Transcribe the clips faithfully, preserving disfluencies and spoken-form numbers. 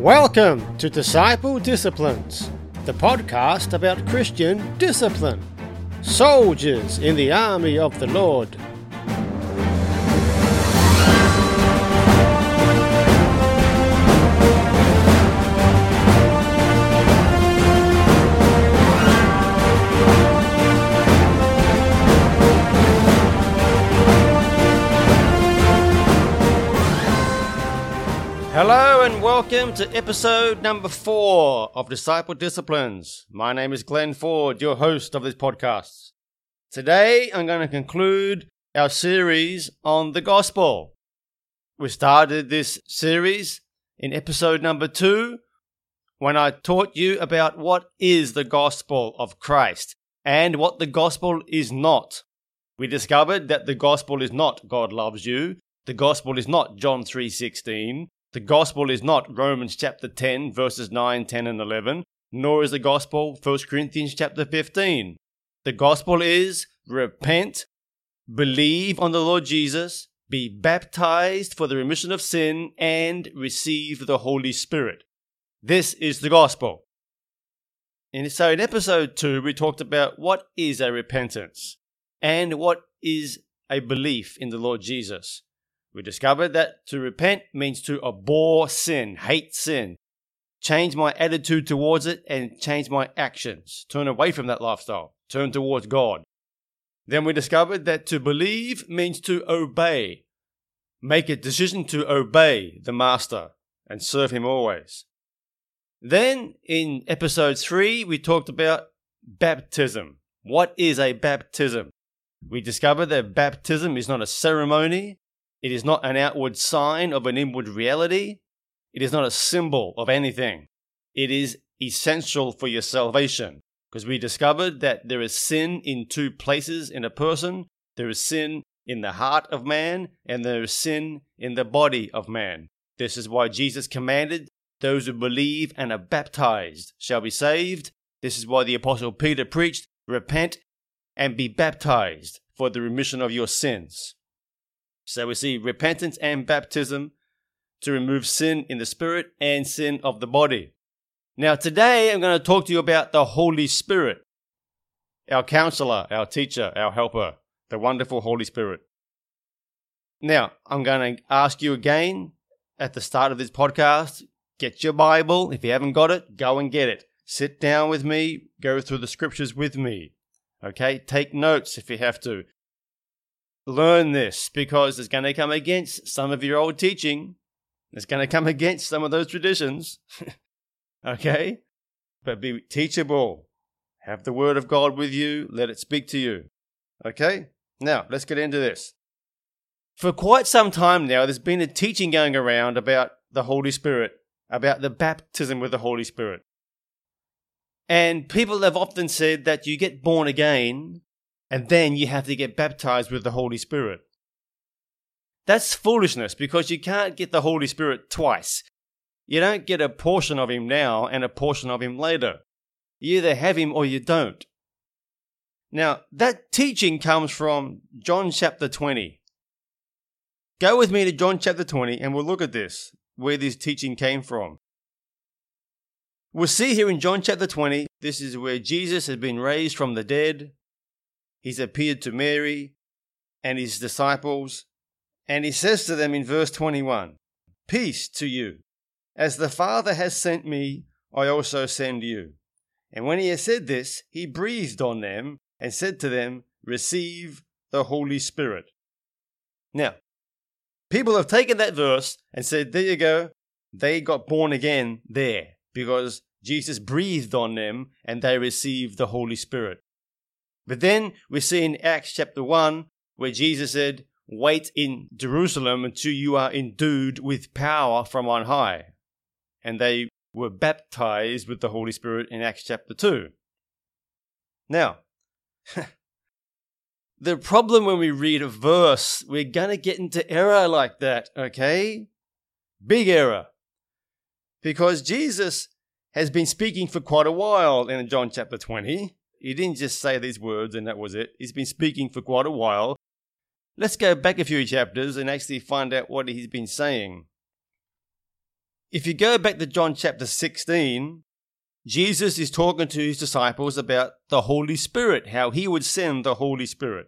Welcome to Disciple Disciplines, the podcast about Christian discipline. Soldiers in the army of the Lord. Hello and welcome to episode number four of Disciple Disciplines. My name is Glenn Ford, your host of this podcast. Today I'm going to conclude our series on the gospel. We started this series in episode number two when I taught you about what is the gospel of Christ and what the gospel is not. We discovered that the gospel is not God loves you. The gospel is not John three sixteen. The gospel is not Romans chapter ten, verses nine, ten, and eleven, nor is the gospel First Corinthians chapter fifteen. The gospel is repent, believe on the Lord Jesus, be baptized for the remission of sin, and receive the Holy Spirit. This is the gospel. And so in episode two, we talked about what is a repentance and what is a belief in the Lord Jesus. We discovered that to repent means to abhor sin, hate sin, change my attitude towards it, and change my actions. Turn away from that lifestyle. Turn towards God. Then we discovered that to believe means to obey. Make a decision to obey the Master and serve Him always. Then in episode three, we talked about baptism. What is a baptism? We discovered that baptism is not a ceremony. It is not an outward sign of an inward reality. It is not a symbol of anything. It is essential for your salvation, because we discovered that there is sin in two places in a person. There is sin in the heart of man, and there is sin in the body of man. This is why Jesus commanded those who believe and are baptized shall be saved. This is why the Apostle Peter preached, repent and be baptized for the remission of your sins. So we see repentance and baptism to remove sin in the spirit and sin of the body. Now today I'm going to talk to you about the Holy Spirit, our counselor, our teacher, our helper, the wonderful Holy Spirit. Now I'm going to ask you again at the start of this podcast, get your Bible. If you haven't got it, go and get it. Sit down with me, go through the scriptures with me. Okay, take notes if you have to. Learn this, because it's going to come against some of your old teaching. It's going to come against some of those traditions. Okay? But be teachable. Have the Word of God with you. Let it speak to you. Okay? Now, let's get into this. For quite some time now, there's been a teaching going around about the Holy Spirit, about the baptism with the Holy Spirit. And people have often said that you get born again, and then you have to get baptized with the Holy Spirit. That's foolishness, because you can't get the Holy Spirit twice. You don't get a portion of Him now and a portion of Him later. You either have Him or you don't. Now, that teaching comes from John chapter twenty. Go with me to John chapter twenty and we'll look at this, where this teaching came from. We'll see here in John chapter twenty, this is where Jesus has been raised from the dead. He's appeared to Mary and his disciples, and he says to them in verse twenty-one, "Peace to you. As the Father has sent me, I also send you." And when he had said this, he breathed on them and said to them, "Receive the Holy Spirit." Now, people have taken that verse and said, there you go, they got born again there, because Jesus breathed on them and they received the Holy Spirit. But then we see in Acts chapter one where Jesus said, "Wait in Jerusalem until you are endued with power from on high." And they were baptized with the Holy Spirit in Acts chapter two. Now, the problem when we read a verse, we're going to get into error like that, okay? Big error. Because Jesus has been speaking for quite a while in John chapter twenty. He didn't just say these words and that was it. He's been speaking for quite a while. Let's go back a few chapters and actually find out what he's been saying. if you go back to John chapter sixteen, Jesus is talking to his disciples about the Holy Spirit, how he would send the Holy Spirit.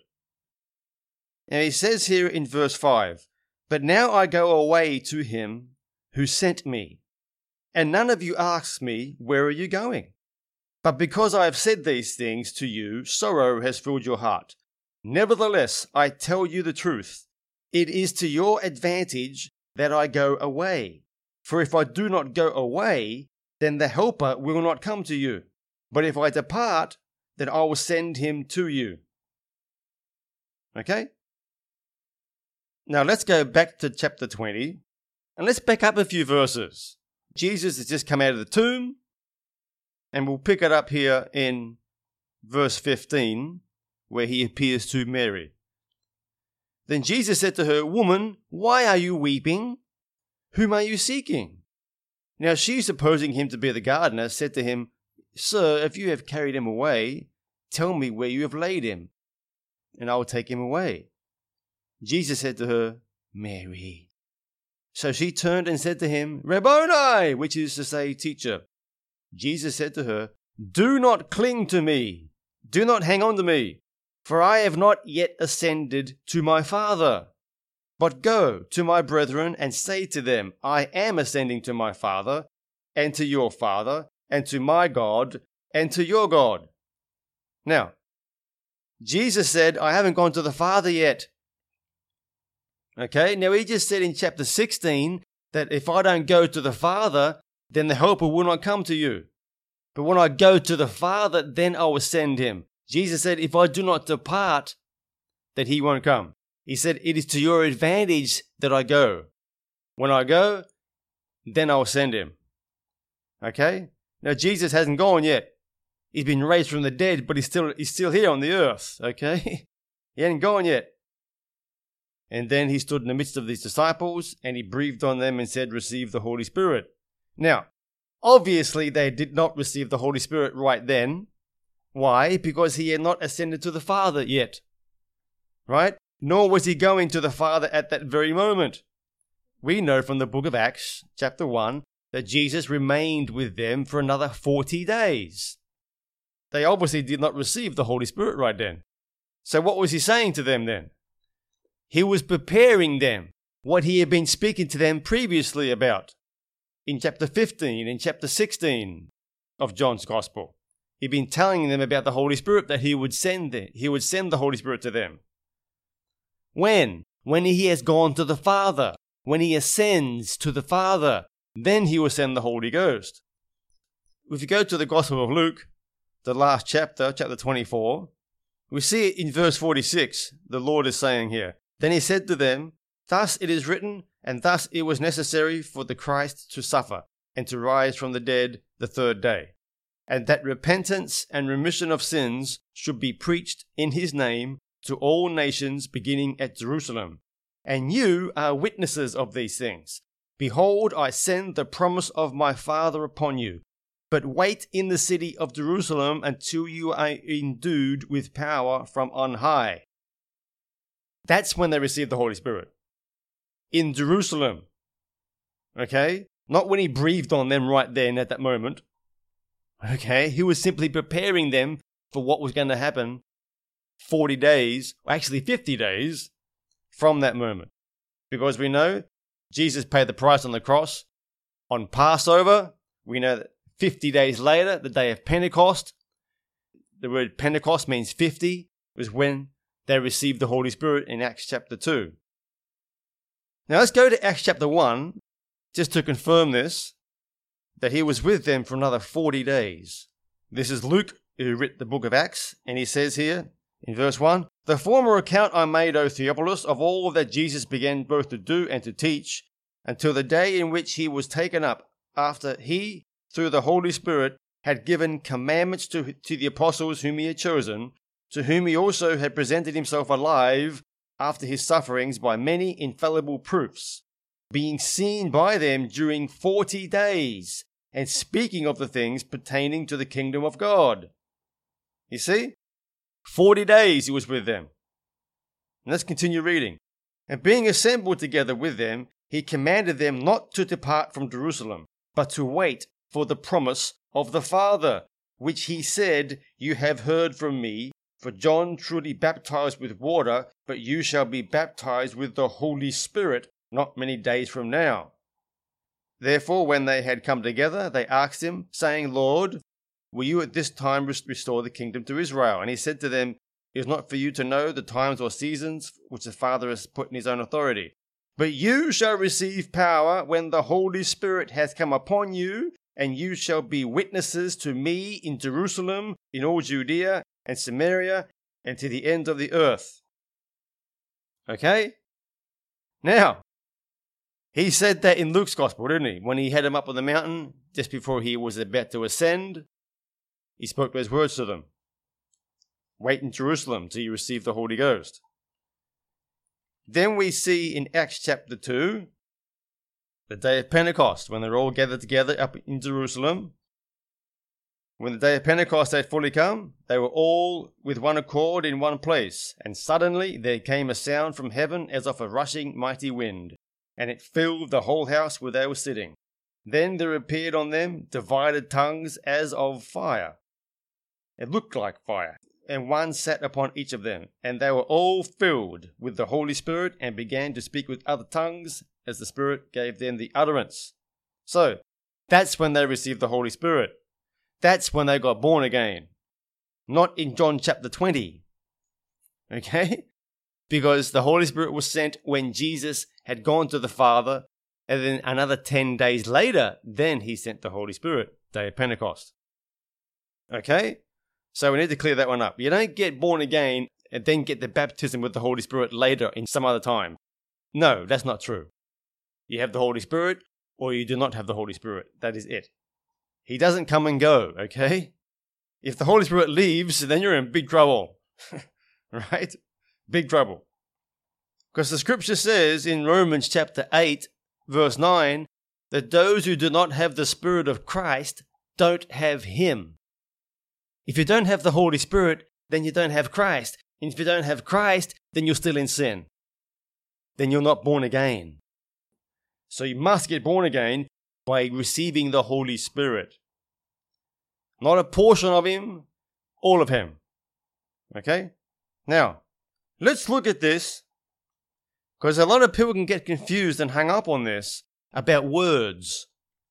And he says here in verse five, "But now I go away to him who sent me, and none of you asks me, 'Where are you going?' But because I have said these things to you, sorrow has filled your heart. Nevertheless, I tell you the truth. It is to your advantage that I go away. For if I do not go away, then the Helper will not come to you. But if I depart, then I will send him to you." Okay? Now let's go back to chapter twenty, and let's back up a few verses. Jesus has just come out of the tomb, and we'll pick it up here in verse fifteen, where he appears to Mary. "Then Jesus said to her, 'Woman, why are you weeping? Whom are you seeking?' Now she, supposing him to be the gardener, said to him, 'Sir, if you have carried him away, tell me where you have laid him, and I will take him away.' Jesus said to her, 'Mary.' So she turned and said to him, 'Rabboni,' which is to say, teacher. Jesus said to her, 'Do not cling to me. Do not hang on to me, for I have not yet ascended to my Father. But go to my brethren and say to them, I am ascending to my Father, and to your Father, and to my God, and to your God.'" Now, Jesus said, "I haven't gone to the Father yet." Okay, now he just said in chapter sixteen that if I don't go to the Father, then the Helper will not come to you. But when I go to the Father, then I will send him. Jesus said, if I do not depart, that he won't come. He said, it is to your advantage that I go. When I go, then I will send him. Okay? Now Jesus hasn't gone yet. He's been raised from the dead, but he's still, he's still here on the earth. Okay? He hasn't gone yet. And then he stood in the midst of these disciples, and he breathed on them and said, "Receive the Holy Spirit." Now, obviously they did not receive the Holy Spirit right then. Why? Because he had not ascended to the Father yet. Right? Nor was he going to the Father at that very moment. We know from the book of Acts, chapter one, that Jesus remained with them for another forty days. They obviously did not receive the Holy Spirit right then. So what was he saying to them then? He was preparing them, what he had been speaking to them previously about in chapter fifteen and chapter sixteen of John's Gospel. He'd been telling them about the Holy Spirit, that he would send them. He would send the Holy Spirit to them. When? When he has gone to the Father. When he ascends to the Father, then he will send the Holy Ghost. If you go to the Gospel of Luke, the last chapter, chapter twenty-four, we see it in verse forty-six, the Lord is saying here, "Then he said to them, Thus it is written, and thus it was necessary for the Christ to suffer, and to rise from the dead the third day, and that repentance and remission of sins should be preached in his name to all nations, beginning at Jerusalem. And you are witnesses of these things. Behold, I send the promise of my Father upon you. But wait in the city of Jerusalem until you are endued with power from on high." That's when they received the Holy Spirit. In Jerusalem. Okay? Not when he breathed on them right then at that moment. Okay? He was simply preparing them for what was going to happen forty days, or actually fifty days, from that moment. Because we know Jesus paid the price on the cross on Passover. We know that fifty days later, the day of Pentecost, the word Pentecost means fifty, was when they received the Holy Spirit in Acts chapter two. Now let's go to Acts chapter one, just to confirm this, that he was with them for another forty days. This is Luke, who wrote the book of Acts, and he says here in verse one, "The former account I made, O Theophilus, of all that Jesus began both to do and to teach, until the day in which he was taken up, after he, through the Holy Spirit, had given commandments to, to the apostles whom he had chosen, to whom he also had presented himself alive after his sufferings by many infallible proofs, being seen by them during forty days, and speaking of the things pertaining to the kingdom of God." You see? Forty days he was with them. And let's continue reading. "And being assembled together with them, he commanded them not to depart from Jerusalem, but to wait for the promise of the Father, which he said, You have heard from me. For John truly baptized with water, but you shall be baptized with the Holy Spirit not many days from now. Therefore, when they had come together, they asked him, saying, Lord, will you at this time restore the kingdom to Israel? And he said to them, It is not for you to know the times or seasons which the Father has put in his own authority. But you shall receive power when the Holy Spirit has come upon you, and you shall be witnesses to me in Jerusalem, in all Judea and Samaria, and to the ends of the earth. Okay? Now, he said that in Luke's Gospel, didn't he? When he had him up on the mountain, just before he was about to ascend, he spoke those words to them. Wait in Jerusalem till you receive the Holy Ghost. Then we see in Acts chapter two, the day of Pentecost, when they're all gathered together up in Jerusalem. When the day of Pentecost had fully come, they were all with one accord in one place, and suddenly there came a sound from heaven as of a rushing mighty wind, and it filled the whole house where they were sitting. Then there appeared on them divided tongues as of fire. It looked like fire, and one sat upon each of them, and they were all filled with the Holy Spirit and began to speak with other tongues as the Spirit gave them the utterance. So, that's when they received the Holy Spirit. That's when they got born again. Not in John chapter twenty. Okay? Because the Holy Spirit was sent when Jesus had gone to the Father, and then another ten days later, then he sent the Holy Spirit, day of Pentecost. Okay? So we need to clear that one up. You don't get born again and then get the baptism with the Holy Spirit later in some other time. No, that's not true. You have the Holy Spirit, or you do not have the Holy Spirit. That is it. He doesn't come and go, okay? If the Holy Spirit leaves, then you're in big trouble. Right? Big trouble. Because the scripture says in Romans chapter eight, verse nine, that those who do not have the Spirit of Christ don't have him. If you don't have the Holy Spirit, then you don't have Christ. And if you don't have Christ, then you're still in sin. Then you're not born again. So you must get born again by receiving the Holy Spirit. Not a portion of him, all of him. Okay? Now, let's look at this, because a lot of people can get confused and hung up on this about words.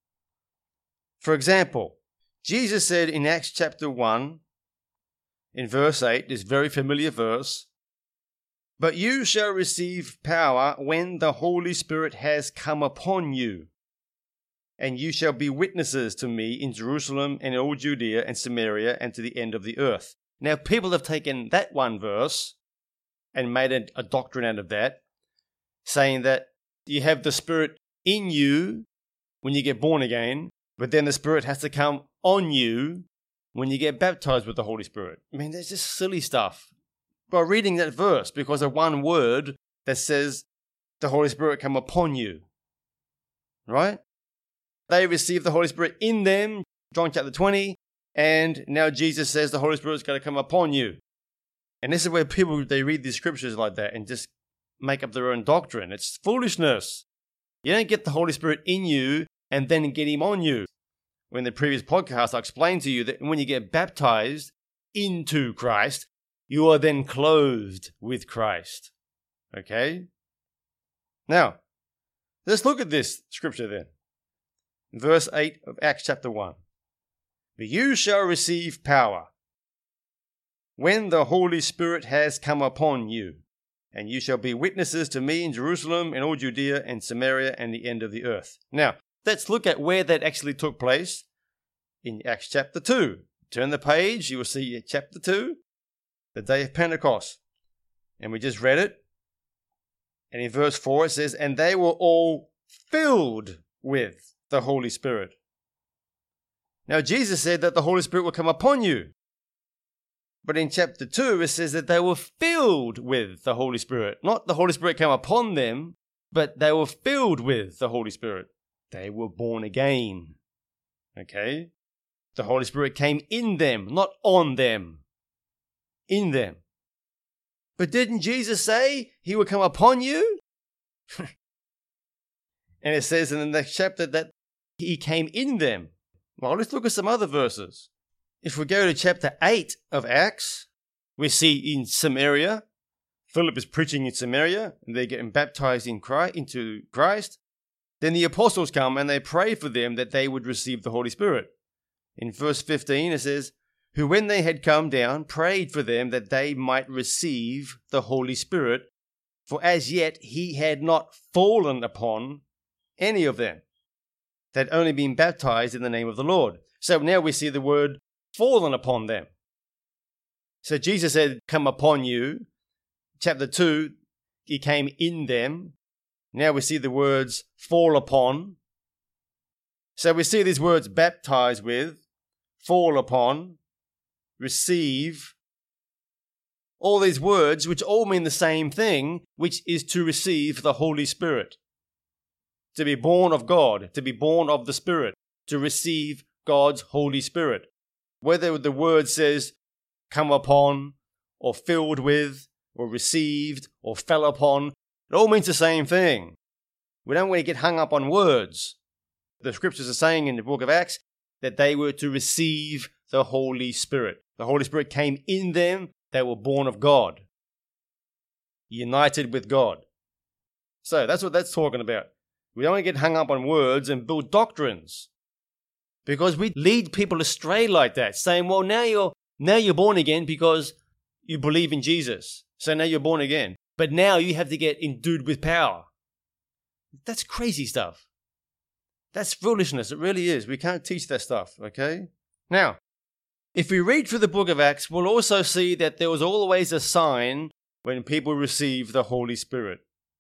For example, Jesus said in Acts chapter one, in verse eight, this very familiar verse, But you shall receive power when the Holy Spirit has come upon you, and you shall be witnesses to me in Jerusalem and in all Judea and Samaria and to the end of the earth. Now, people have taken that one verse and made a, a doctrine out of that, saying that you have the Spirit in you when you get born again, but then the Spirit has to come on you when you get baptized with the Holy Spirit. I mean, that's just silly stuff. By reading that verse because of one word that says the Holy Spirit come upon you. Right? They received the Holy Spirit in them, John chapter twenty, and now Jesus says the Holy Spirit is going to come upon you. And this is where people, they read these scriptures like that and just make up their own doctrine. It's foolishness. You don't get the Holy Spirit in you and then get him on you. In the previous podcast, I explained to you that when you get baptized into Christ, you are then clothed with Christ. Okay? Now, let's look at this scripture then. Verse eight of Acts chapter one. But you shall receive power when the Holy Spirit has come upon you, and you shall be witnesses to me in Jerusalem and all Judea and Samaria and the end of the earth. Now, let's look at where that actually took place in Acts chapter two. Turn the page, you will see chapter two, the day of Pentecost. And we just read it. And in verse four it says, And they were all filled with the Holy Spirit. Now Jesus said that the Holy Spirit will come upon you. But in chapter two it says that they were filled with the Holy Spirit. Not the Holy Spirit came upon them, but they were filled with the Holy Spirit. They were born again. Okay? The Holy Spirit came in them, not on them. In them. But didn't Jesus say he would come upon you? And it says in the next chapter that he came in them. Well, let's look at some other verses. If we go to chapter eight of Acts, we see in Samaria, Philip is preaching in Samaria, and they're getting baptized in Christ, into Christ. Then the apostles come and they pray for them that they would receive the Holy Spirit. In verse fifteen it says, who when they had come down, prayed for them that they might receive the Holy Spirit, for as yet he had not fallen upon any of them. They'd only been baptized in the name of the Lord. So now we see the word fallen upon them. So Jesus said, come upon you. Chapter two, he came in them. Now we see the words fall upon. So we see these words baptize with, fall upon, receive. All these words which all mean the same thing, which is to receive the Holy Spirit. To be born of God, to be born of the Spirit, to receive God's Holy Spirit. Whether the word says come upon, or filled with, or received, or fell upon, it all means the same thing. We don't want to get hung up on words. The scriptures are saying in the book of Acts that they were to receive the Holy Spirit. The Holy Spirit came in them. They were born of God, united with God. So that's what that's talking about. We don't want to get hung up on words and build doctrines, because we lead people astray like that, saying, well, now you're now you're born again because you believe in Jesus. So now you're born again. But now you have to get endued with power. That's crazy stuff. That's foolishness. It really is. We can't teach that stuff, okay? Now, if we read through the book of Acts, we'll also see that there was always a sign when people receive the Holy Spirit.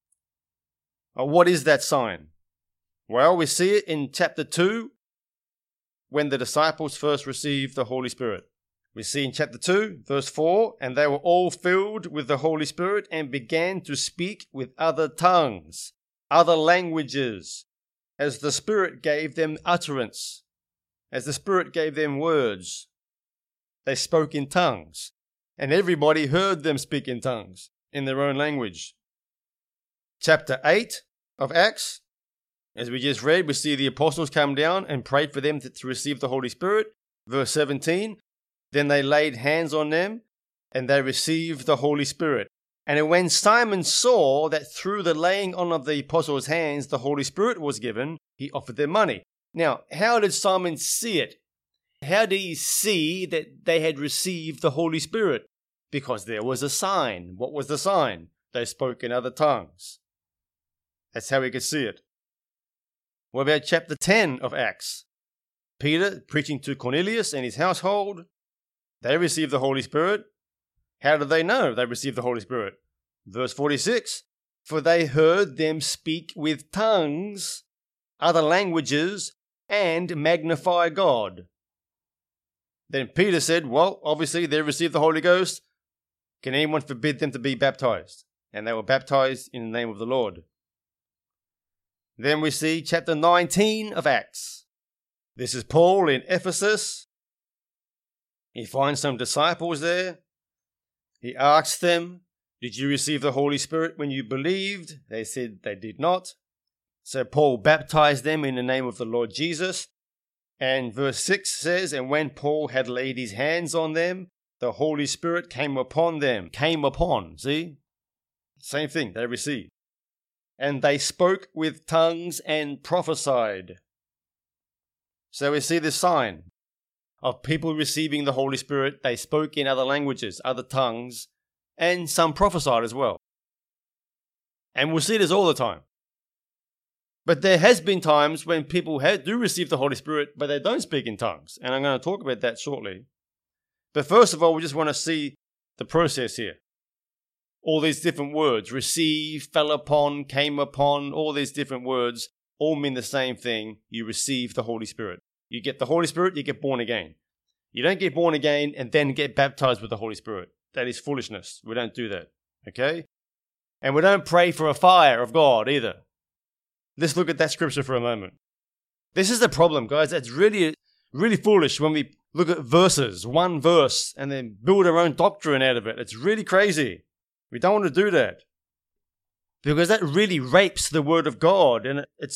Uh, what is that sign? Well, we see it in chapter two, when the disciples first received the Holy Spirit. We see in chapter two, verse four, and they were all filled with the Holy Spirit and began to speak with other tongues, other languages, as the Spirit gave them utterance, as the Spirit gave them words. They spoke in tongues, and everybody heard them speak in tongues, in their own language. Chapter eight of Acts, as we just read, we see the apostles come down and prayed for them to, to receive the Holy Spirit. Verse seventeen, then they laid hands on them, and they received the Holy Spirit. And when Simon saw that through the laying on of the apostles' hands the Holy Spirit was given, he offered them money. Now, how did Simon see it? How did he see that they had received the Holy Spirit? Because there was a sign. What was the sign? They spoke in other tongues. That's how he could see it. What about chapter ten of Acts? Peter preaching to Cornelius and his household. They received the Holy Spirit. How did they know they received the Holy Spirit? Verse forty-six, for they heard them speak with tongues, other languages, and magnify God. Then Peter said, well, obviously they received the Holy Ghost. Can anyone forbid them to be baptized? And they were baptized in the name of the Lord. Then we see chapter nineteen of Acts. This is Paul in Ephesus. He finds some disciples there. He asks them, did you receive the Holy Spirit when you believed? They said they did not. So Paul baptized them in the name of the Lord Jesus. And verse six says, and when Paul had laid his hands on them, the Holy Spirit came upon them. Came upon, see? Same thing, they received. And they spoke with tongues and prophesied. So we see this sign of people receiving the Holy Spirit. They spoke in other languages, other tongues, and some prophesied as well. And we'll see this all the time. But there has been times when people have, do receive the Holy Spirit, but they don't speak in tongues. And I'm going to talk about that shortly. But first of all, we just want to see the process here. All these different words, receive, fell upon, came upon, all these different words all mean the same thing. You receive the Holy Spirit. You get the Holy Spirit, you get born again. You don't get born again and then get baptized with the Holy Spirit. That is foolishness. We don't do that. Okay? And we don't pray for a fire of God either. Let's look at that scripture for a moment. This is the problem, guys. That's really, really foolish when we look at verses, one verse, and then build our own doctrine out of it. It's really crazy. We don't want to do that, because that really rapes the word of God, and it's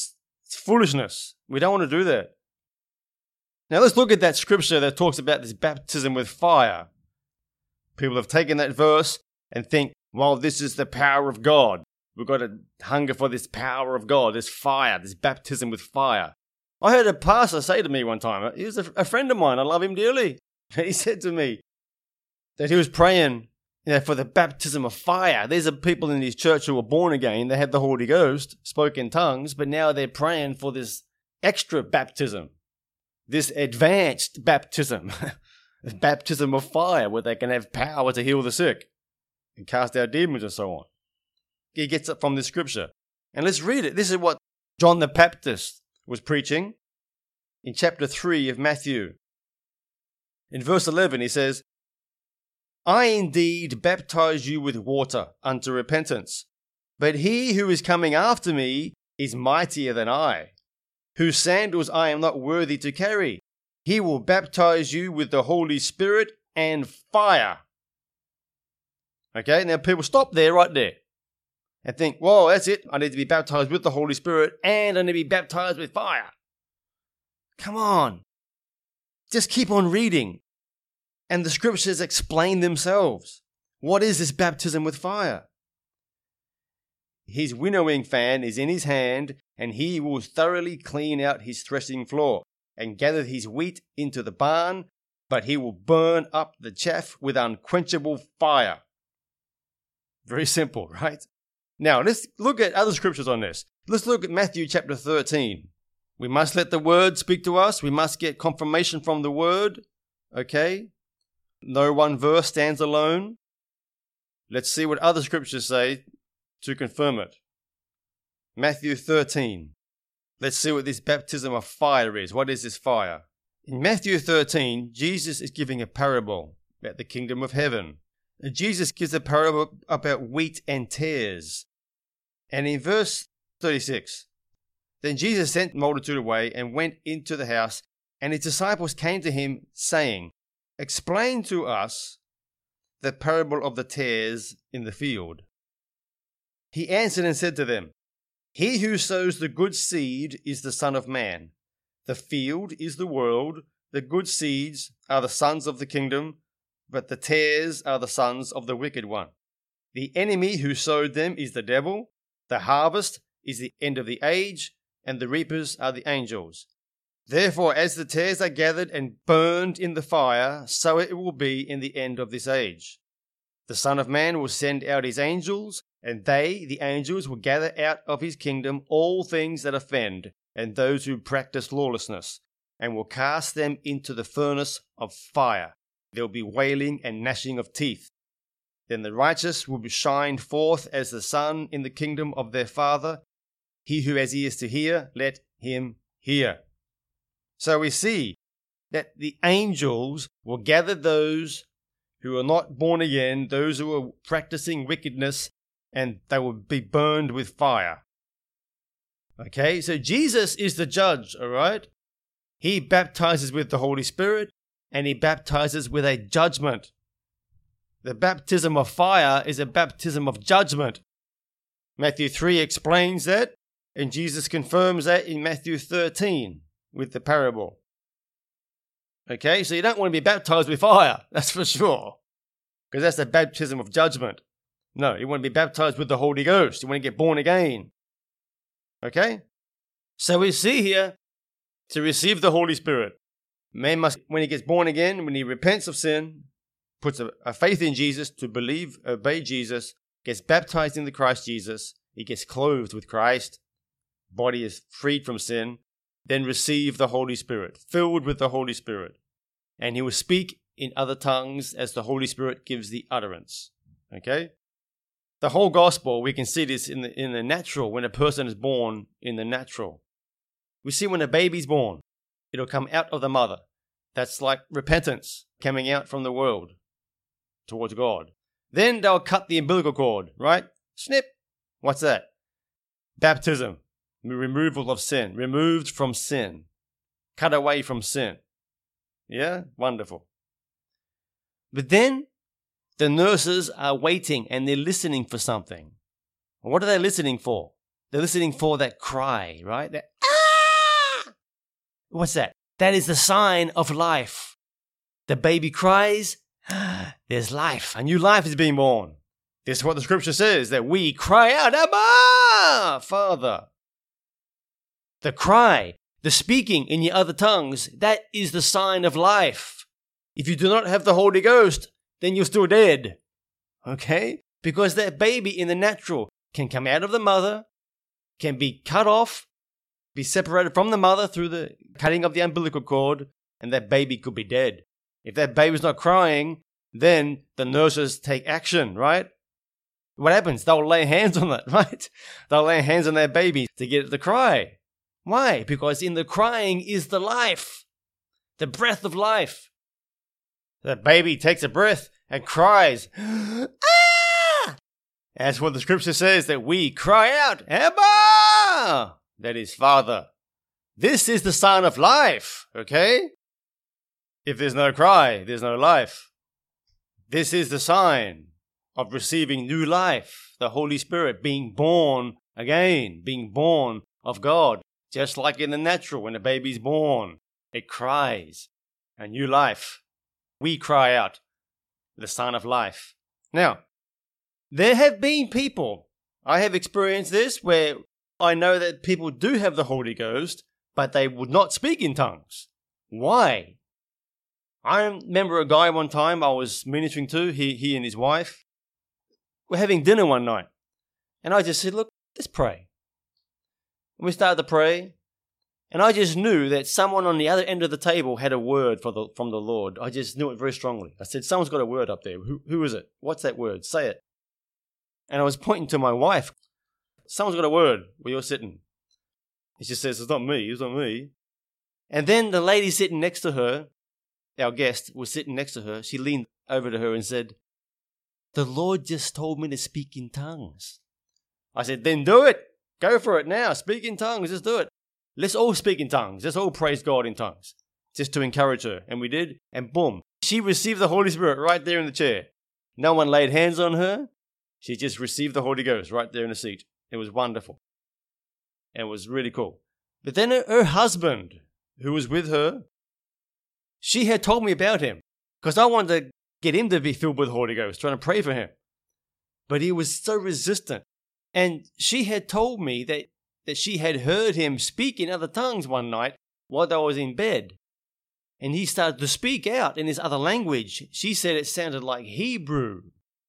It's foolishness. We don't want to do that. Now let's look at that scripture that talks about this baptism with fire. People have taken that verse and think, well, this is the power of God. We've got to hunger for this power of God, this fire, this baptism with fire. I heard a pastor say to me one time, he was a, a friend of mine, I love him dearly. He said to me that he was praying, you know, for the baptism of fire. There's people in his church who were born again, they had the Holy Ghost, spoke in tongues, but now they're praying for this extra baptism, this advanced baptism, baptism of fire, where they can have power to heal the sick and cast out demons and so on. He gets it from the scripture. And let's read it. This is what John the Baptist was preaching in chapter three of Matthew. In verse eleven, he says, I indeed baptize you with water unto repentance, but he who is coming after me is mightier than I, whose sandals I am not worthy to carry. He will baptize you with the Holy Spirit and fire. Okay, now people stop there, right there, and think, whoa, that's it. I need to be baptized with the Holy Spirit and I need to be baptized with fire. Come on. Just keep on reading. And the scriptures explain themselves. What is this baptism with fire? His winnowing fan is in his hand, and he will thoroughly clean out his threshing floor and gather his wheat into the barn, but he will burn up the chaff with unquenchable fire. Very simple, right? Now, let's look at other scriptures on this. Let's look at Matthew chapter thirteen. We must let the word speak to us. We must get confirmation from the word. Okay? No one verse stands alone. Let's see what other scriptures say to confirm it. Matthew thirteen. Let's see what this baptism of fire is. What is this fire? In Matthew thirteen, Jesus is giving a parable about the kingdom of heaven. Jesus gives a parable about wheat and tares. And in verse thirty-six, then Jesus sent the multitude away and went into the house, and his disciples came to him, saying, explain to us the parable of the tares in the field. He answered and said to them, he who sows the good seed is the Son of Man. The field is the world. The good seeds are the sons of the kingdom, but the tares are the sons of the wicked one. The enemy who sowed them is the devil. The harvest is the end of the age, and the reapers are the angels. Therefore, as the tares are gathered and burned in the fire, so it will be in the end of this age. The Son of Man will send out his angels, and they, the angels, will gather out of his kingdom all things that offend, and those who practice lawlessness, and will cast them into the furnace of fire. There will be wailing and gnashing of teeth. Then the righteous will be shined forth as the sun in the kingdom of their Father. He who has ears to hear, let him hear. So we see that the angels will gather those who are not born again, those who are practicing wickedness, and they will be burned with fire. Okay, so Jesus is the judge, all right? He baptizes with the Holy Spirit, and he baptizes with a judgment. The baptism of fire is a baptism of judgment. Matthew three explains that, and Jesus confirms that in Matthew thirteen with the parable. Okay, so you don't want to be baptized with fire, that's for sure, because that's the baptism of judgment. No, you want to be baptized with the Holy Ghost. You want to get born again. Okay? So we see here, to receive the Holy Spirit, man must, when he gets born again, when he repents of sin, puts a, a faith in Jesus, to believe, obey Jesus, gets baptized in the Christ Jesus, he gets clothed with Christ, body is freed from sin, then receive the Holy Spirit, filled with the Holy Spirit. And he will speak in other tongues as the Holy Spirit gives the utterance. Okay? The whole gospel, we can see this in the, in the natural, when a person is born in the natural. We see when a baby's born, it'll come out of the mother. That's like repentance, coming out from the world towards God. Then they'll cut the umbilical cord, right? Snip. What's that? Baptism. Removal of sin. Removed from sin. Cut away from sin. Yeah? Wonderful. But then the nurses are waiting and they're listening for something. What are they listening for? They're listening for that cry, right? That, ah! What's that? That is the sign of life. The baby cries, there's life. A new life is being born. This is what the scripture says, that we cry out, Abba, Father. The cry, the speaking in your other tongues, that is the sign of life. If you do not have the Holy Ghost, then you're still dead. Okay? Because that baby in the natural can come out of the mother, can be cut off, be separated from the mother through the cutting of the umbilical cord, and that baby could be dead. If that baby's not crying, then the nurses take action, right? What happens? They'll lay hands on it, right? They'll lay hands on that baby to get it to cry. Why? Because in the crying is the life, the breath of life. The baby takes a breath and cries, ah! That's what the scripture says, that we cry out, Abba! That is Father. This is the sign of life, okay? If there's no cry, there's no life. This is the sign of receiving new life, the Holy Spirit being born again, being born of God. Just like in the natural, when a baby's born, it cries, a new life. We cry out, the sign of life. Now, there have been people, I have experienced this, where I know that people do have the Holy Ghost, but they would not speak in tongues. Why? I remember a guy one time I was ministering to, he, he and his wife, were having dinner one night. And I just said, look, let's pray. And we started to pray, and I just knew that someone on the other end of the table had a word for the, from the Lord. I just knew it very strongly. I said, someone's got a word up there. Who, who is it? What's that word? Say it. And I was pointing to my wife. Someone's got a word where you're sitting. And she says, it's not me, it's not me. And then the lady sitting next to her, our guest, was sitting next to her. She leaned over to her and said, the Lord just told me to speak in tongues. I said, then do it. Go for it now. Speak in tongues. Just do it. Let's all speak in tongues. Let's all praise God in tongues. Just to encourage her. And we did. And boom. She received the Holy Spirit right there in the chair. No one laid hands on her. She just received the Holy Ghost right there in the seat. It was wonderful. And it was really cool. But then her, her husband, who was with her, she had told me about him. Because I wanted to get him to be filled with the Holy Ghost, trying to pray for him. But he was so resistant. And she had told me that, that she had heard him speak in other tongues one night while I was in bed. And he started to speak out in his other language. She said it sounded like Hebrew.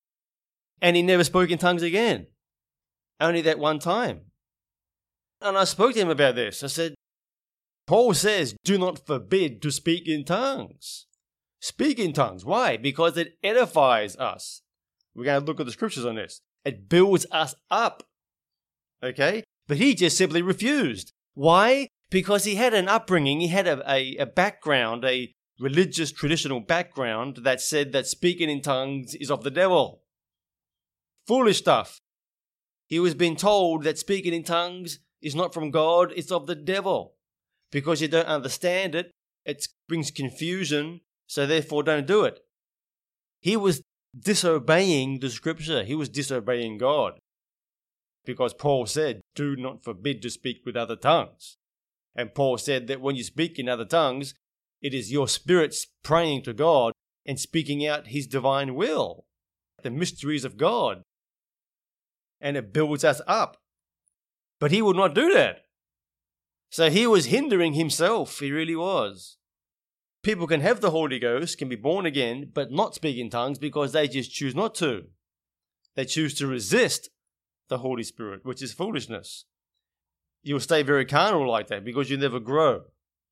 And he never spoke in tongues again. Only that one time. And I spoke to him about this. I said, Paul says, do not forbid to speak in tongues. Speak in tongues. Why? Because it edifies us. We're going to look at the scriptures on this. It builds us up. Okay? But he just simply refused. Why? Because he had an upbringing, he had a, a, a background, a religious traditional background that said that speaking in tongues is of the devil. Foolish stuff. He was being told that speaking in tongues is not from God, it's of the devil. Because you don't understand it, it brings confusion, so therefore don't do it. He was disobeying the scripture. He was disobeying God. Because Paul said, do not forbid to speak with other tongues. And Paul said that when you speak in other tongues, it is your spirits praying to God and speaking out his divine will, the mysteries of God. And it builds us up. But he would not do that. So he was hindering himself. He really was. People can have the Holy Ghost, can be born again, but not speak in tongues because they just choose not to. They choose to resist the Holy Spirit, which is foolishness. You'll stay very carnal like that because you never grow.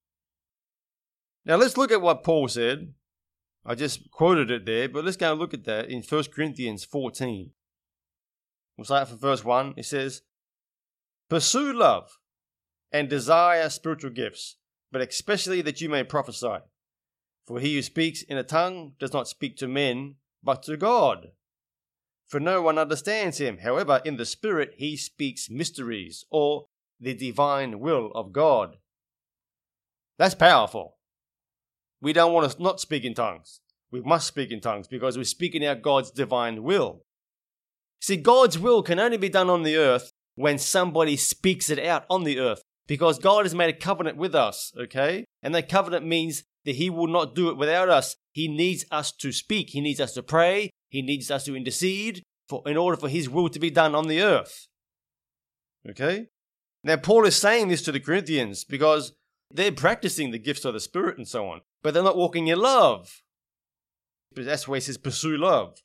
Now let's look at what Paul said. I just quoted it there, but let's go and look at that in First Corinthians fourteen. We'll start from verse one. It says, pursue love and desire spiritual gifts, but especially that you may prophesy. For he who speaks in a tongue does not speak to men, but to God. For no one understands him. However, in the Spirit he speaks mysteries, or the divine will of God. That's powerful. We don't want to not speak in tongues. We must speak in tongues because we're speaking out God's divine will. See, God's will can only be done on the earth when somebody speaks it out on the earth. Because God has made a covenant with us, okay? And that covenant means that he will not do it without us. He needs us to speak. He needs us to pray. He needs us to intercede for, in order for his will to be done on the earth. Okay? Now, Paul is saying this to the Corinthians because they're practicing the gifts of the Spirit and so on, but they're not walking in love. But that's why he says pursue love.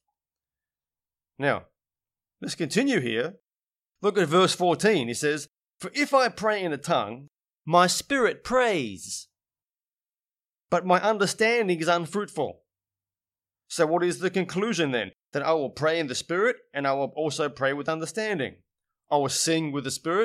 Now, let's continue here. Look at verse fourteen. He says, "For if I pray in a tongue, my spirit prays, but my understanding is unfruitful." So what is the conclusion then? That I will pray in the Spirit and I will also pray with understanding. I will sing with the Spirit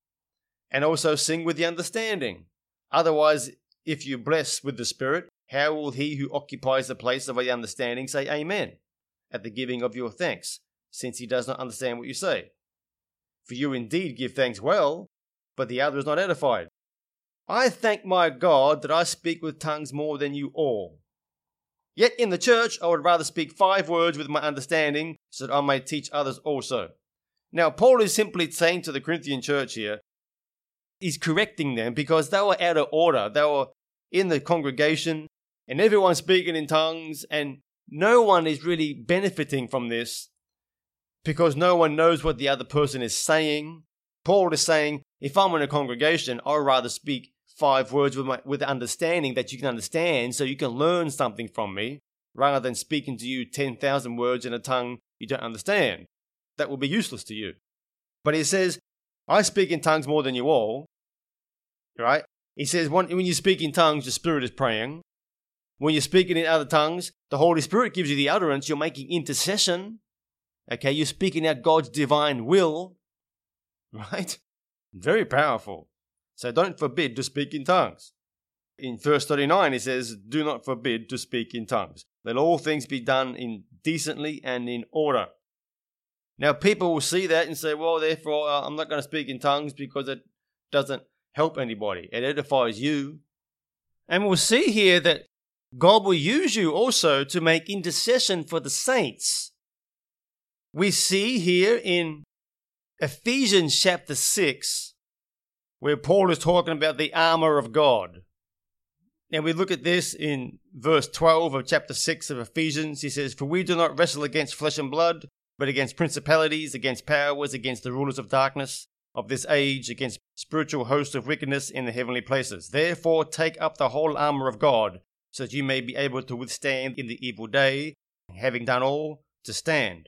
and also sing with the understanding. Otherwise, if you bless with the Spirit, how will he who occupies the place of the understanding say amen at the giving of your thanks, since he does not understand what you say? For you indeed give thanks well, but the other is not edified. I thank my God that I speak with tongues more than you all. Yet in the church I would rather speak five words with my understanding, so that I may teach others also. Now Paul is simply saying to the Corinthian church here, he's correcting them because they were out of order. They were in the congregation and everyone's speaking in tongues, and no one is really benefiting from this because no one knows what the other person is saying. Paul is saying, if I'm in a congregation, I'd rather speak five words with my, with the understanding that you can understand so you can learn something from me, rather than speaking to you ten thousand words in a tongue you don't understand. That will be useless to you. But he says, I speak in tongues more than you all. Right? He says, when you speak in tongues, the Spirit is praying. When you're speaking in other tongues, the Holy Spirit gives you the utterance. You're making intercession. Okay, you're speaking out God's divine will. Right? Very powerful. So don't forbid to speak in tongues. In verse thirty-nine, it says, do not forbid to speak in tongues. Let all things be done in decently and in order. Now, people will see that and say, well, therefore, uh, I'm not going to speak in tongues because it doesn't help anybody. It edifies you. And we'll see here that God will use you also to make intercession for the saints. We see here in Ephesians chapter six, where Paul is talking about the armor of God. Now we look at this in verse twelve of chapter six of Ephesians. He says, for we do not wrestle against flesh and blood, but against principalities, against powers, against the rulers of darkness of this age, against spiritual hosts of wickedness in the heavenly places. Therefore take up the whole armor of God, so that you may be able to withstand in the evil day, having done all, to stand.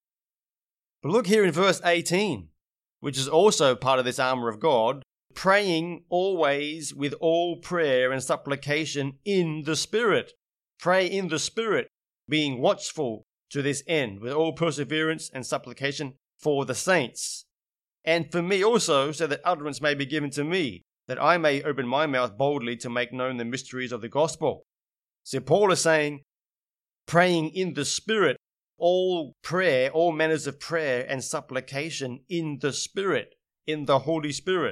But look here in verse eighteen, which is also part of this armor of God, praying always with all prayer and supplication in the Spirit. Pray in the Spirit, being watchful to this end, with all perseverance and supplication for the saints. And for me also, so that utterance may be given to me, that I may open my mouth boldly to make known the mysteries of the gospel. So Paul is saying, praying in the Spirit, all prayer, all manners of prayer and supplication in the Spirit, in the Holy Spirit.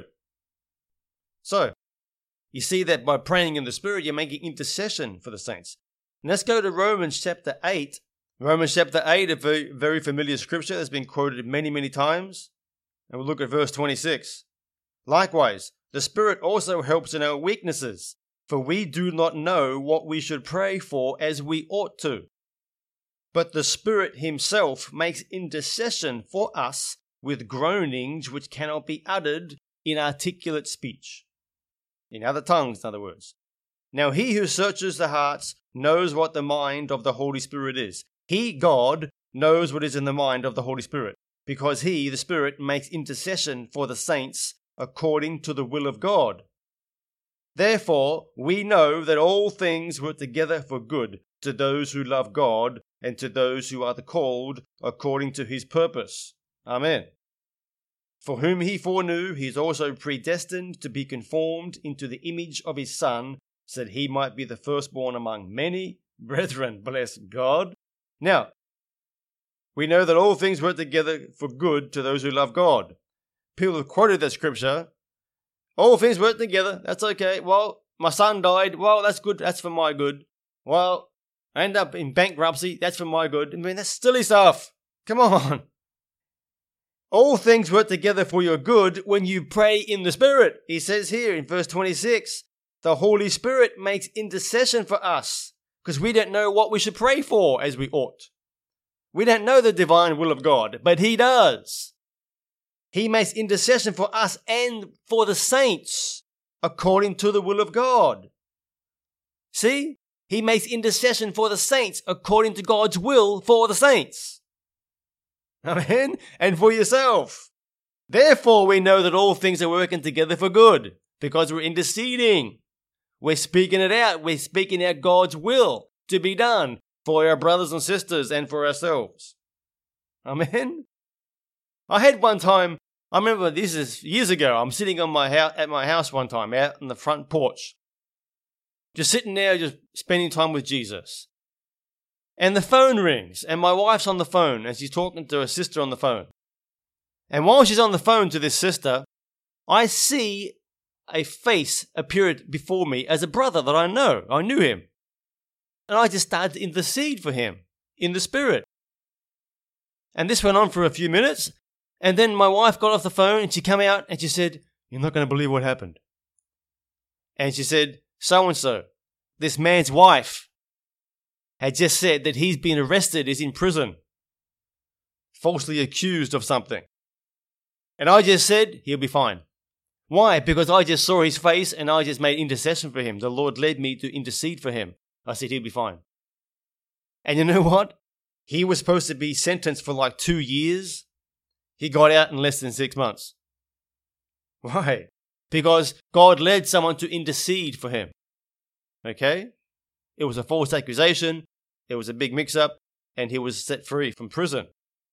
So, you see that by praying in the Spirit, you're making intercession for the saints. And let's go to Romans chapter eight. Romans chapter eight, a very, very familiar scripture that's been quoted many, many times. And we'll look at verse twenty-six. Likewise, the Spirit also helps in our weaknesses, for we do not know what we should pray for as we ought to. But the Spirit himself makes intercession for us with groanings which cannot be uttered in articulate speech. In other tongues, in other words. Now he who searches the hearts knows what the mind of the Holy Spirit is. He, God, knows what is in the mind of the Holy Spirit, because he, the Spirit, makes intercession for the saints according to the will of God. Therefore, we know that all things work together for good to those who love God and to those who are the called according to his purpose. Amen. For whom he foreknew, he is also predestined to be conformed into the image of his Son, so that he might be the firstborn among many brethren. Bless God. Now, we know that all things work together for good to those who love God. People have quoted that scripture. All things work together. That's okay. Well, my son died. Well, that's good. That's for my good. Well, I end up in bankruptcy. That's for my good. I mean, that's silly stuff. Come on. All things work together for your good when you pray in the Spirit. He says here in verse twenty-six, the Holy Spirit makes intercession for us because we don't know what we should pray for as we ought. We don't know the divine will of God, but He does. He makes intercession for us and for the saints according to the will of God. See? He makes intercession for the saints according to God's will for the saints. Amen? And for yourself. Therefore, we know that all things are working together for good because we're interceding. We're speaking it out. We're speaking out God's will to be done for our brothers and sisters and for ourselves. Amen? I had one time, I remember this is years ago, I'm sitting on my house, at my house one time out on the front porch. Just sitting there, just spending time with Jesus. And the phone rings, and my wife's on the phone, and she's talking to her sister on the phone. And while she's on the phone to this sister, I see a face appear before me as a brother that I know. I knew him. And I just started to intercede for him in the Spirit. And this went on for a few minutes, and then my wife got off the phone, and she came out, and she said, "You're not going to believe what happened." And she said, so-and-so, this man's wife, had just said that he's been arrested, is in prison, falsely accused of something. And I just said, he'll be fine. Why? Because I just saw his face and I just made intercession for him. The Lord led me to intercede for him. I said, he'll be fine. And you know what? He was supposed to be sentenced for like two years. He got out in less than six months. Why? Because God led someone to intercede for him. Okay? It was a false accusation. It was a big mix-up. And he was set free from prison.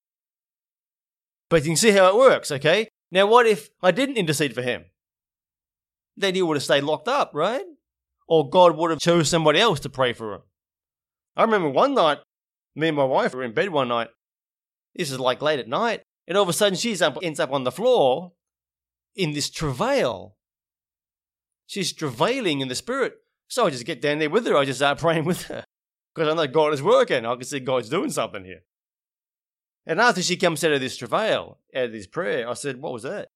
But you can see how it works, okay? Now what if I didn't intercede for him? Then he would have stayed locked up, right? Or God would have chose somebody else to pray for him. I remember one night, me and my wife were in bed one night. This is like late at night. And all of a sudden she ends up on the floor in this travail. She's travailing in the Spirit. So I just get down there with her. I just start praying with her. Because I know God is working. I can see God's doing something here. And after she comes out of this travail, out of this prayer, I said, what was that?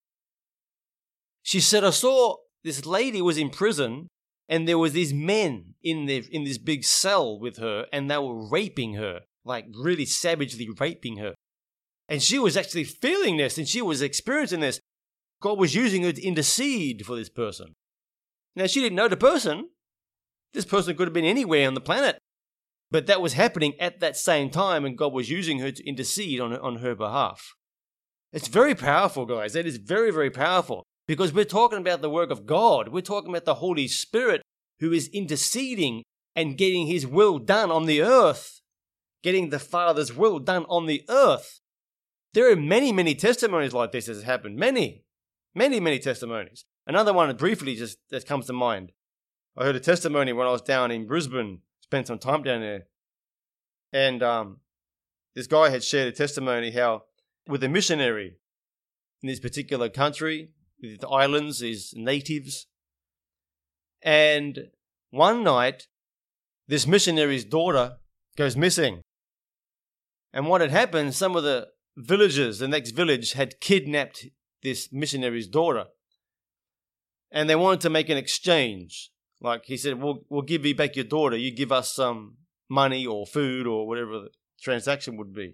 She said, I saw this lady was in prison and there was these men in the, in this big cell with her and they were raping her, like really savagely raping her. And she was actually feeling this and she was experiencing this. God was using her to intercede for this person. Now, she didn't know the person. This person could have been anywhere on the planet. But that was happening at that same time, and God was using her to intercede on, on her behalf. It's very powerful, guys. That is very, very powerful. Because we're talking about the work of God. We're talking about the Holy Spirit who is interceding and getting His will done on the earth. Getting the Father's will done on the earth. There are many, many testimonies like this that has happened. Many, many, many testimonies. Another one briefly just that comes to mind. I heard a testimony when I was down in Brisbane. Spent some time down there. And um, this guy had shared a testimony how with a missionary in this particular country, with the islands, his natives. And one night, this missionary's daughter goes missing. And what had happened, some of the villagers, the next village, had kidnapped this missionary's daughter. And they wanted to make an exchange. Like he said, we'll, we'll give you back your daughter. You give us some money or food or whatever the transaction would be.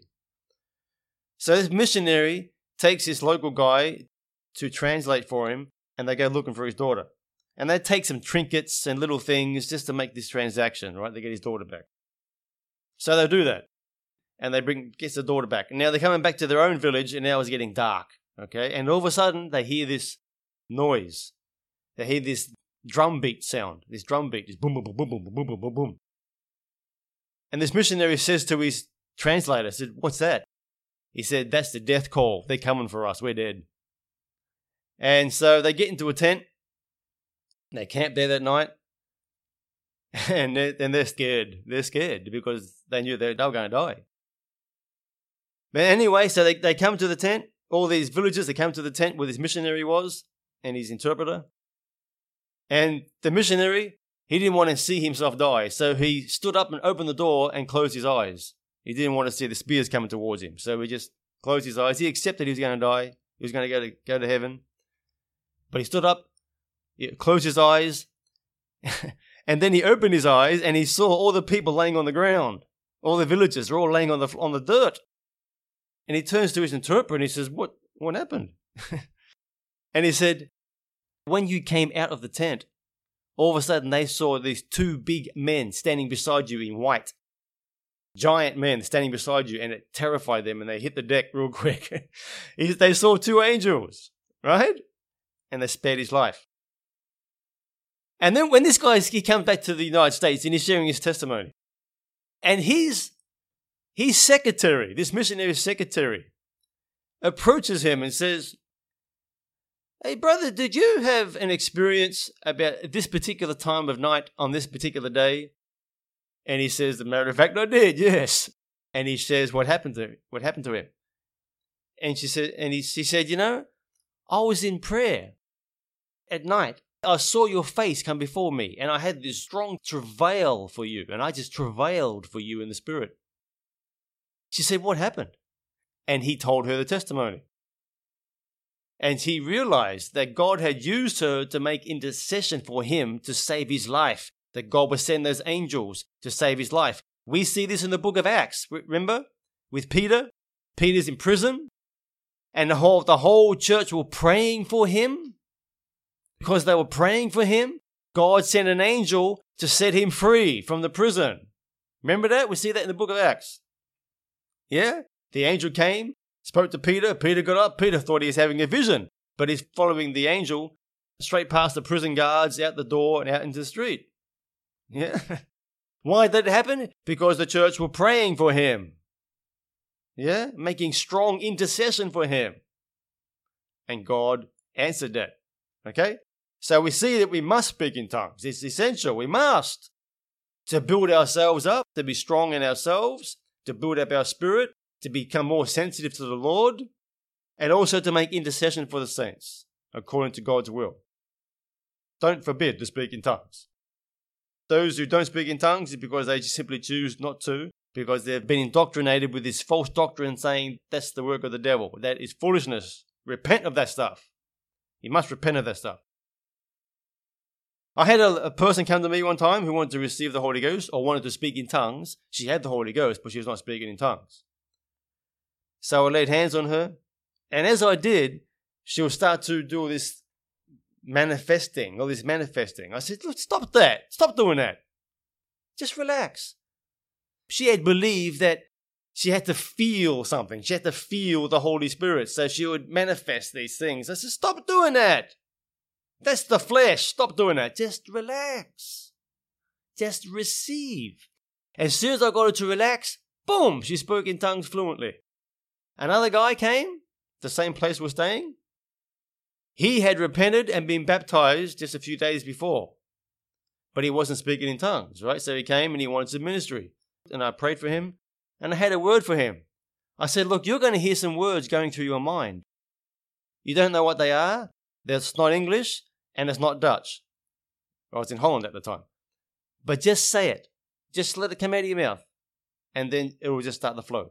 So this missionary takes this local guy to translate for him and they go looking for his daughter. And they take some trinkets and little things just to make this transaction, right? They get his daughter back. So they do that. And they bring, gets the daughter back. And now they're coming back to their own village and now it's getting dark. Okay? And all of a sudden they hear this noise. They hear this drum beat sound, this drum beat, this boom, boom, boom, boom, boom, boom, boom, boom, boom. And this missionary says to his translator, said, what's that? He said, that's the death call. They're coming for us. We're dead. And so they get into a tent. They camp there that night. And they're, and they're scared. They're scared because they knew they, they were going to die. But anyway, so they, they come to the tent. All these villagers, they come to the tent where this missionary was and his interpreter. And the missionary, he didn't want to see himself die. So he stood up and opened the door and closed his eyes. He didn't want to see the spears coming towards him. So he just closed his eyes. He accepted he was going to die. He was going to go to go to heaven. But he stood up, he closed his eyes, and then he opened his eyes and he saw all the people laying on the ground. All the villagers are all laying on the on the dirt. And he turns to his interpreter and he says, What what happened? And he said, when you came out of the tent, all of a sudden they saw these two big men standing beside you in white. Giant men standing beside you, and it terrified them and they hit the deck real quick. They saw two angels, right? And they spared his life. And then when this guy he comes back to the United States and he's sharing his testimony, and his, his secretary, this missionary secretary, approaches him and says, Hey brother, did you have an experience about this particular time of night on this particular day? And he says, the matter of fact, I did, yes. And he says, what happened to what happened to him? And she said, and he, she said, you know, I was in prayer at night. I saw your face come before me, and I had this strong travail for you, and I just travailed for you in the spirit. She said, what happened? And he told her the testimony. And he realized that God had used her to make intercession for him to save his life, that God would send those angels to save his life. We see this in the book of Acts, remember? With Peter. Peter's in prison, and the whole, the whole church were praying for him. Because they were praying for him, God sent an angel to set him free from the prison. Remember that? We see that in the book of Acts. Yeah? The angel came, spoke to Peter. Peter got up. Peter thought he was having a vision, but he's following the angel straight past the prison guards, out the door, and out into the street. Yeah. Why did it happen? Because the church were praying for him. Yeah? Making strong intercession for him. And God answered that. Okay? So we see that we must speak in tongues. It's essential. We must. To build ourselves up, to be strong in ourselves, to build up our spirit, to become more sensitive to the Lord, and also to make intercession for the saints, according to God's will. Don't forbid to speak in tongues. Those who don't speak in tongues is because they just simply choose not to, because they've been indoctrinated with this false doctrine saying that's the work of the devil. That is foolishness. Repent of that stuff. You must repent of that stuff. I had a, a person come to me one time who wanted to receive the Holy Ghost or wanted to speak in tongues. She had the Holy Ghost, but she was not speaking in tongues. So I laid hands on her, and as I did, she would start to do all this manifesting, all this manifesting. I said, look, stop that. Stop doing that. Just relax. She had believed that she had to feel something. She had to feel the Holy Spirit, so she would manifest these things. I said, stop doing that. That's the flesh. Stop doing that. Just relax. Just receive. As soon as I got her to relax, boom, she spoke in tongues fluently. Another guy came, the same place we're staying. He had repented and been baptized just a few days before. But he wasn't speaking in tongues, right? So he came and he wanted some ministry. And I prayed for him, and I had a word for him. I said, look, you're going to hear some words going through your mind. You don't know what they are. That's not English, and it's not Dutch. I was in Holland at the time. But just say it. Just let it come out of your mouth. And then it will just start to flow.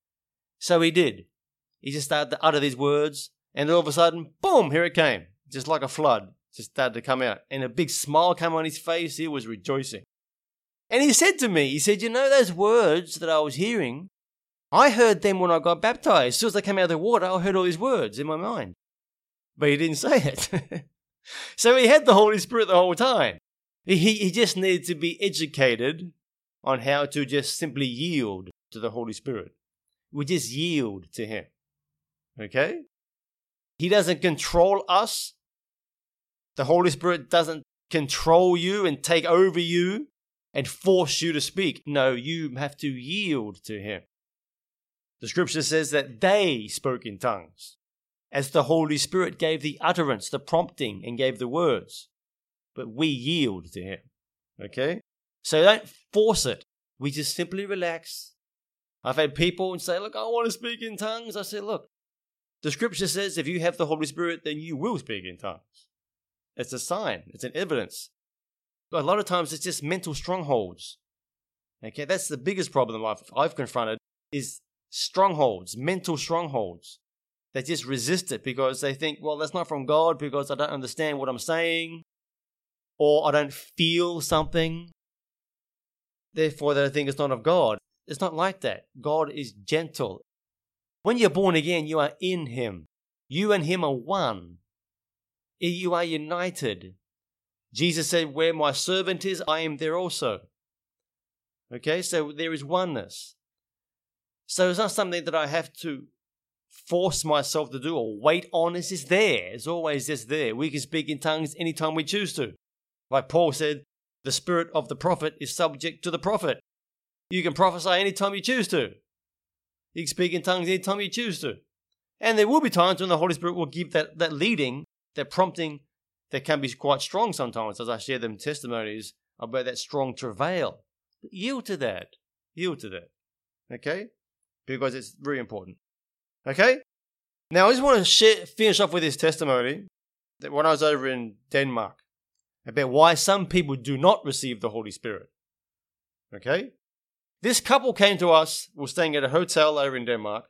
So he did. He just started to utter these words, and all of a sudden, boom, here it came. Just like a flood. Just started to come out. And a big smile came on his face. He was rejoicing. And he said to me, he said, you know those words that I was hearing? I heard them when I got baptized. As soon as I came out of the water, I heard all these words in my mind. But he didn't say it. So he had the Holy Spirit the whole time. He, he just needed to be educated on how to just simply yield to the Holy Spirit. We just yield to him. Okay? He doesn't control us. The Holy Spirit doesn't control you and take over you and force you to speak. No, you have to yield to him. The scripture says that they spoke in tongues as the Holy Spirit gave the utterance, the prompting, and gave the words. But we yield to him. Okay? So don't force it. We just simply relax. I've had people say, look, I want to speak in tongues. I say, look, the scripture says if you have the Holy Spirit, then you will speak in tongues. It's a sign. It's an evidence. But a lot of times it's just mental strongholds. Okay, that's the biggest problem I've, I've confronted is strongholds, mental strongholds. They just resist it because they think, well, that's not from God because I don't understand what I'm saying, or I don't feel something. Therefore, they think it's not of God. It's not like that. God is gentle. When you're born again, you are in Him. You and Him are one. You are united. Jesus said, where my servant is, I am there also. Okay, so there is oneness. So it's not something that I have to force myself to do or wait on. It's just there. It's always just there. We can speak in tongues anytime we choose to. Like Paul said, the spirit of the prophet is subject to the prophet. You can prophesy anytime you choose to. You can speak in tongues anytime you choose to. And there will be times when the Holy Spirit will give that, that leading, that prompting that can be quite strong sometimes, as I share them testimonies about that strong travail. But yield to that. Yield to that. Okay? Because it's very important. Okay? Now, I just want to share, finish off with this testimony that when I was over in Denmark, about why some people do not receive the Holy Spirit. Okay? This couple came to us. We were staying at a hotel over in Denmark.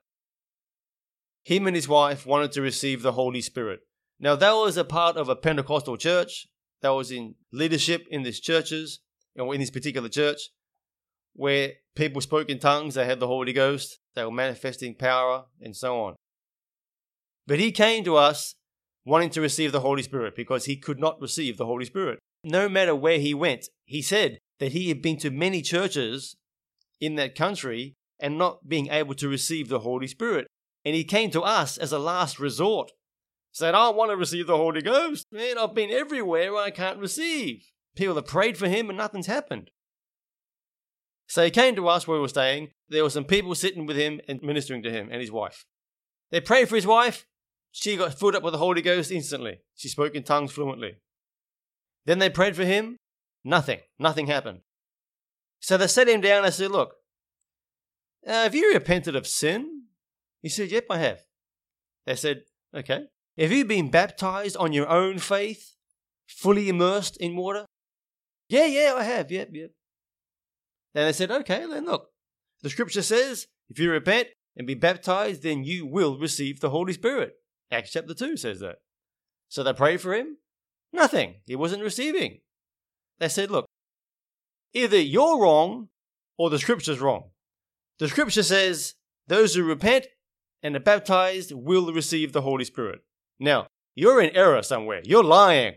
Him and his wife wanted to receive the Holy Spirit. Now, that was a part of a Pentecostal church. That was in leadership in these churches, or in this particular church, where people spoke in tongues. They had the Holy Ghost. They were manifesting power and so on. But he came to us wanting to receive the Holy Spirit because he could not receive the Holy Spirit. No matter where he went, he said that he had been to many churches in that country and not being able to receive the Holy Spirit. And he came to us as a last resort. Said, I want to receive the Holy Ghost. Man, I've been everywhere I can't receive. People have prayed for him and nothing's happened. So he came to us where we were staying. There were some people sitting with him and ministering to him and his wife. They prayed for his wife. She got filled up with the Holy Ghost instantly. She spoke in tongues fluently. Then they prayed for him. Nothing. Nothing happened. So they sat him down and said, look, uh, have you repented of sin? He said, yep, I have. They said, okay. Have you been baptized on your own faith, fully immersed in water? Yeah, yeah, I have. Yep, yep. Then they said, okay, then look, the scripture says, if you repent and be baptized, then you will receive the Holy Spirit. Acts chapter two says that. So they prayed for him. Nothing. He wasn't receiving. They said, look, either you're wrong or the scripture's wrong. The scripture says those who repent and are baptized will receive the Holy Spirit. Now, you're in error somewhere. You're lying.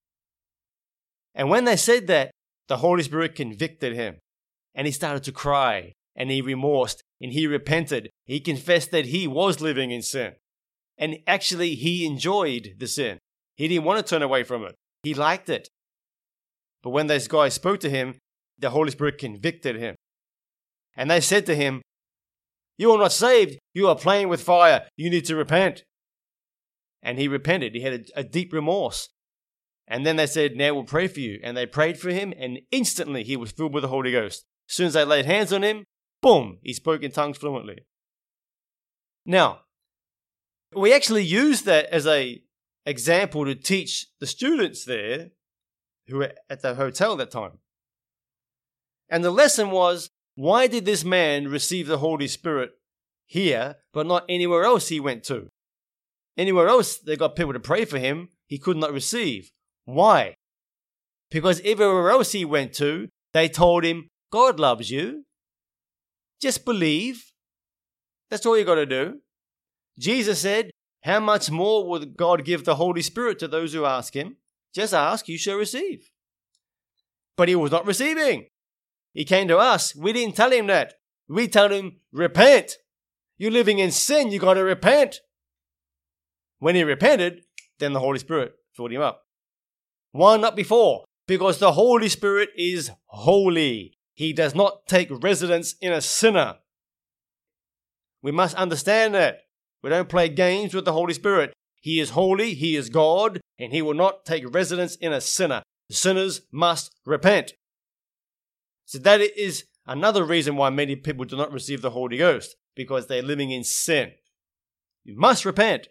And when they said that, the Holy Spirit convicted him. And he started to cry. And he remorsed. And he repented. He confessed that he was living in sin. And actually, he enjoyed the sin. He didn't want to turn away from it. He liked it. But when those guys spoke to him, the Holy Spirit convicted him. And they said to him, you are not saved. You are playing with fire. You need to repent. And he repented. He had a, a deep remorse. And then they said, now we'll pray for you. And they prayed for him, and instantly he was filled with the Holy Ghost. As soon as they laid hands on him, boom, he spoke in tongues fluently. Now, we actually used that as a example to teach the students there who were at the hotel at that time. And the lesson was, why did this man receive the Holy Spirit here, but not anywhere else he went to? Anywhere else they got people to pray for him, he could not receive. Why? Because everywhere else he went to, they told him, God loves you. Just believe. That's all you got to do. Jesus said, how much more will God give the Holy Spirit to those who ask him? Just ask, you shall receive. But he was not receiving. He came to us. We didn't tell him that. We told him, repent. You're living in sin. You got to repent. When he repented, then the Holy Spirit filled him up. Why not before? Because the Holy Spirit is holy. He does not take residence in a sinner. We must understand that. We don't play games with the Holy Spirit. He is holy, he is God, and he will not take residence in a sinner. Sinners must repent. So that is another reason why many people do not receive the Holy Ghost, because they're living in sin. You must repent.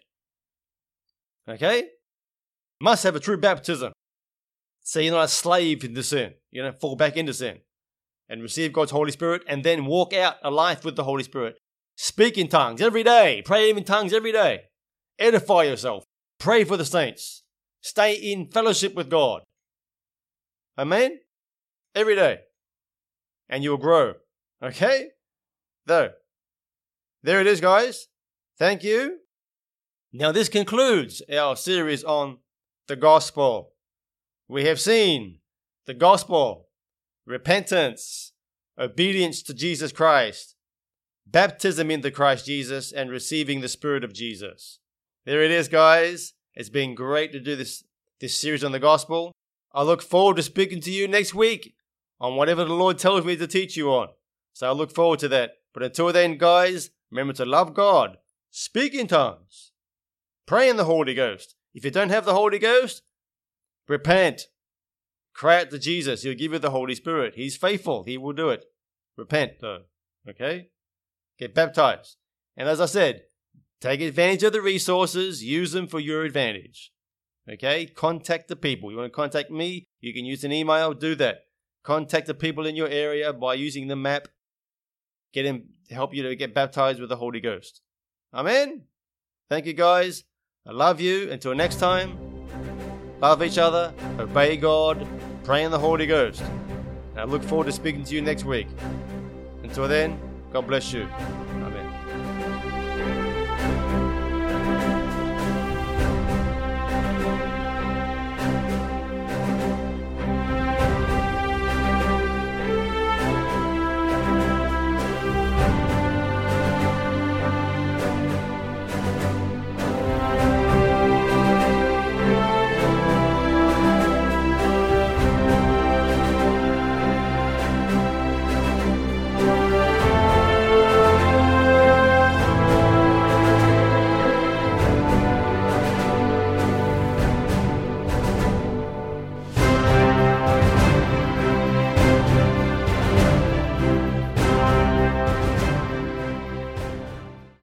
Okay? Must have a true baptism. So you're not a slave into sin. You don't fall back into sin. And receive God's Holy Spirit and then walk out a life with the Holy Spirit. Speak in tongues every day. Pray in tongues every day. Edify yourself. Pray for the saints. Stay in fellowship with God. Amen? Every day. And you'll grow. Okay? So, there it is, guys. Thank you. Now, this concludes our series on the gospel. We have seen the gospel, repentance, obedience to Jesus Christ, baptism into Christ Jesus, and receiving the Spirit of Jesus. There it is, guys. It's been great to do this, this series on the gospel. I look forward to speaking to you next week on whatever the Lord tells me to teach you on. So I look forward to that. But until then, guys, remember to love God, speak in tongues, pray in the Holy Ghost. If you don't have the Holy Ghost, repent. Cry out to Jesus. He'll give you the Holy Spirit. He's faithful. He will do it. Repent, though. Okay? Get baptized. And as I said, take advantage of the resources. Use them for your advantage. Okay? Contact the people. You want to contact me? You can use an email. Do that. Contact the people in your area by using the map. Get him to help you to get baptized with the Holy Ghost. Amen? Thank you, guys. I love you. Until next time, love each other, obey God, pray in the Holy Ghost. And I look forward to speaking to you next week. Until then, God bless you.